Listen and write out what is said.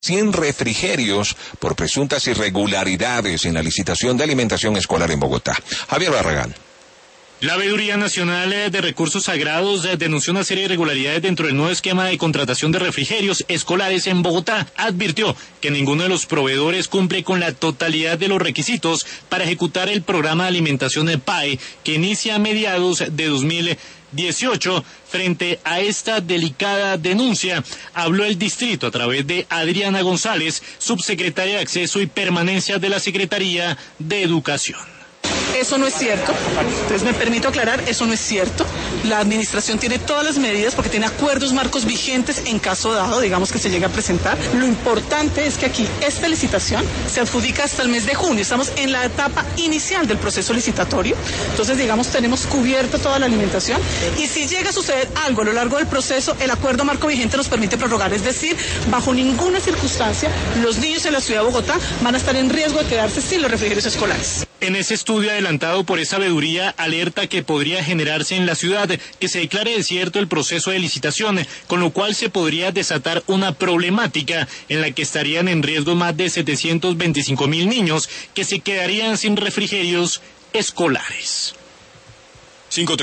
100 refrigerios por presuntas irregularidades en la licitación de alimentación escolar en Bogotá. Javier Barragán. La Veeduría Nacional de Recursos Sagrados denunció una serie de irregularidades dentro del nuevo esquema de contratación de refrigerios escolares en Bogotá. Advirtió que ninguno de los proveedores cumple con la totalidad de los requisitos para ejecutar el programa de alimentación de PAE, que inicia a mediados de 2018. Frente a esta delicada denuncia, habló el distrito a través de Adriana González, subsecretaria de Acceso y Permanencia de la Secretaría de Educación. Eso no es cierto. Entonces me permito aclarar, eso no es cierto. La administración tiene todas las medidas porque tiene acuerdos marcos vigentes en caso dado, digamos, que se llegue a presentar. Lo importante es que aquí esta licitación se adjudica hasta el mes de junio. Estamos en la etapa inicial del proceso licitatorio. Entonces, digamos, tenemos cubierta toda la alimentación. Y si llega a suceder algo a lo largo del proceso, el acuerdo marco vigente nos permite prorrogar. Es decir, bajo ninguna circunstancia, los niños en la ciudad de Bogotá van a estar en riesgo de quedarse sin los refrigerios escolares. En ese estudio adelantado por esa veeduría, alerta que podría generarse en la ciudad que se declare desierto el proceso de licitación, con lo cual se podría desatar una problemática en la que estarían en riesgo más de 725.000 niños que se quedarían sin refrigerios escolares. 5-3.